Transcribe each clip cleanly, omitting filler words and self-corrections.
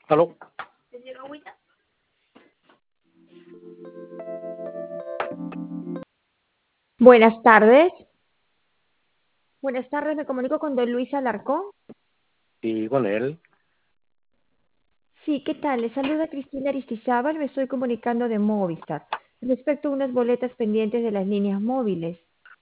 ¿Aló? Buenas tardes. Buenas tardes, me comunico con don Luis Alarcón. Sí, con él. Sí, ¿qué tal? Le saluda Cristina Aristizábal, me estoy comunicando de Movistar respecto a unas boletas pendientes de las líneas móviles.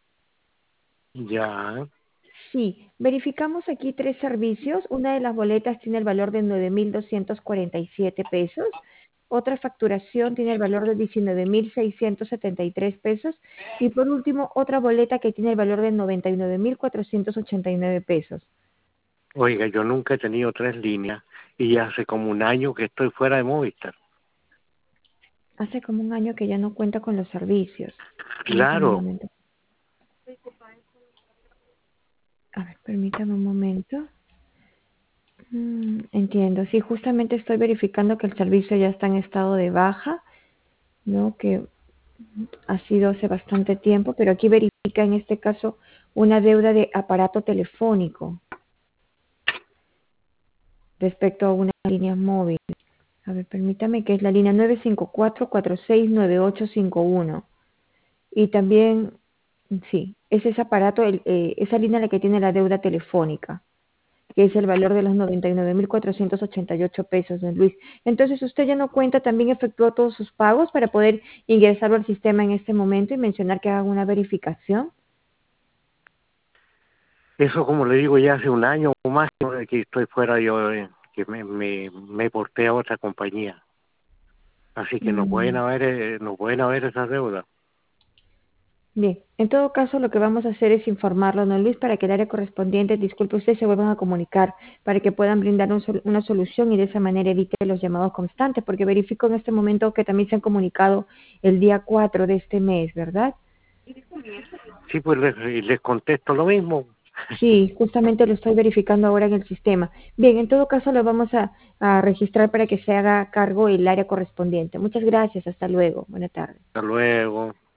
Ya. Sí, verificamos aquí tres servicios. Una de las boletas tiene el valor de 9.247 pesos. Otra facturación tiene el valor de 19.673 pesos. Y por último, otra boleta que tiene el valor de 99.489 pesos. Oiga, yo nunca he tenido tres líneas y hace como un año que estoy fuera de Movistar. Hace como un año que ya no cuenta con los servicios. Permítame un Claro. momento. A ver, permítame un momento. Entiendo. Sí, justamente estoy verificando que el servicio ya está en estado de baja, ¿no? Que ha sido hace bastante tiempo, pero aquí verifica en este caso una deuda de aparato telefónico respecto a una línea móvil. A ver, permítame que es la línea 954-469851. Y también, sí, es ese aparato, esa línea la que tiene la deuda telefónica, que es el valor de los 99.488 pesos, don Luis. Entonces, usted ya no cuenta, también efectuó todos sus pagos para poder ingresarlo al sistema en este momento y mencionar que haga una verificación. Eso, como le digo, ya hace un año o más que estoy fuera yo, que me porté a otra compañía. Así que Mm, no pueden haber esas deudas. Bien, en todo caso lo que vamos a hacer es informarlo, don Luis, para que el área correspondiente, disculpe usted, se vuelvan a comunicar para que puedan brindar una solución y de esa manera evite los llamados constantes, porque verifico en este momento que también se han comunicado el día 4 de este mes, ¿verdad? Sí, pues les contesto lo mismo. Sí, justamente lo estoy verificando ahora en el sistema. Bien, en todo caso lo vamos a registrar para que se haga cargo el área correspondiente. Muchas gracias, hasta luego. Buenas tardes. Hasta luego.